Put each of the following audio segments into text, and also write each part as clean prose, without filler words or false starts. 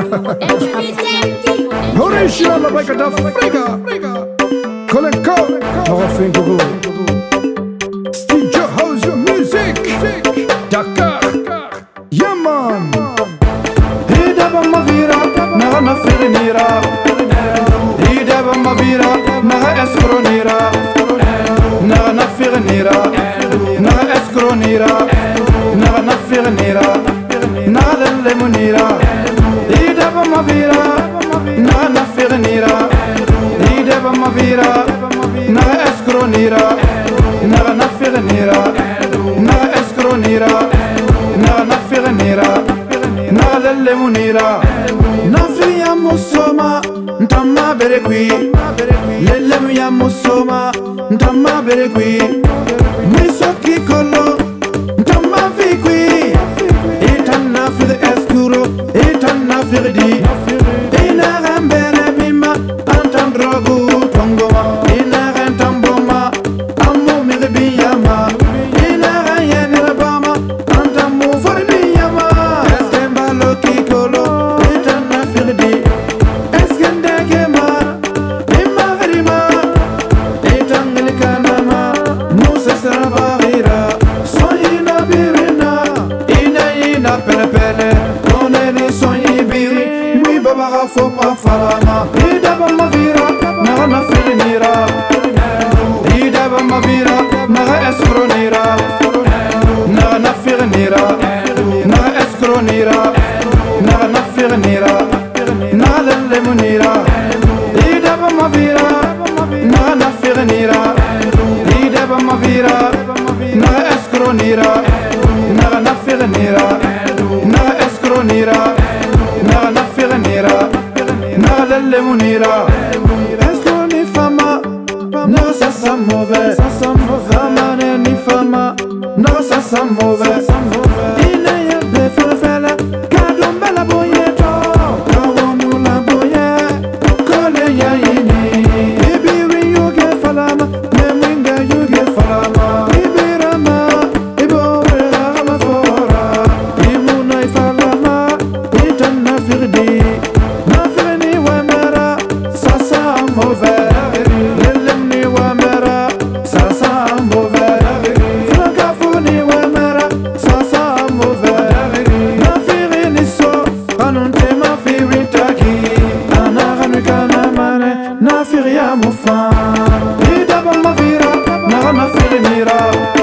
Original la bike d'Africa. Colin Cole, Morofin Gogo. Studio House Music. Dakar. Yaman. Ida bama vira, naga na firinira. Ida bama vira, naga escronira. Naga na firinira. Naga escronira. Naga na firinira. Naga lemonira. Ida bama vira, naga na firinira. Ida bama vira, naga escronira. Naga na firinira. Naga escronira. Naga na firinira. Naga lemonira. Nafi ya musoma, ntama berekwi. Lelem ya musoma, ntama berekwi. Misoki kolo, ntama fikwi. Etan na fide escuro, etan na firdi. Ina rambere bima, antan drogu tongoma. Ina rentamboma, amu miribiyama. Ina rayenera bama, antan mu forbiyama. Estemba loki kolo, etan na firdi. Eskendegema, ima rima. Etan gilikanama, musa sarabarira. Soyina birina, ina pelepele. Oneni soyi biri, mui babara fo pa farama. Ida bama vira, naga na firinira. Ida bama vira, naga escronira. Naga na firinira. Naga escronira. Naga na firinira. Naga lemonira. Ida bama vira, naga na firinira. Ida bama vira, naga escronira. Naga na firinira. Naga escronira. Naga na firinira. Naga lemonira. Escroni fama, naga ça sent mauvais. Fama ni fama, naga ça sent mauvais. Ina ya be fele, kadumba la boyeto. Kawonu la boye, kole ya yini. Ibiri yuge falama, memwinga yuge falama. Ibirama, ibore rama fora. Imuna ifalama, itana firdi. Na firni wamera, ça sent mauvais. Lelemni wamera, ça sent mauvais. Francafoni wamera, ça sent mauvais. Na firini so, anunte ma firitaki. Anaranu kanamane, na firia mufa. Ida bama vira, naga na firinira.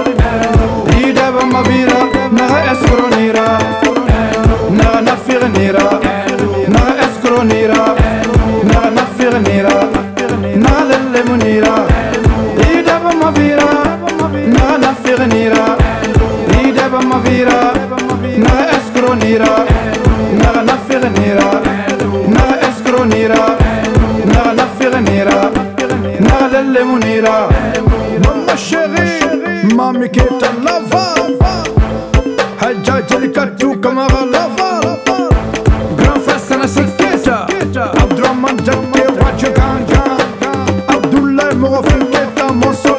Ida bama vira, naga escronira. Naga na firinira. Naga escronira. Naga na firinira. Naga lemonira. Ida bama vira, naga na firinira. Ida bama vira, naga escronira. Naga na firinira. Naga escronira. Naga na firinira. Naga lemonira. Mama chérie, mami keta lava. Hadja Jelikatou Kamara lava. Grand frère Sana Siketa. Abdurrahman Jacke Wajaganga. Abdoulaye Morofin Keta Mosso.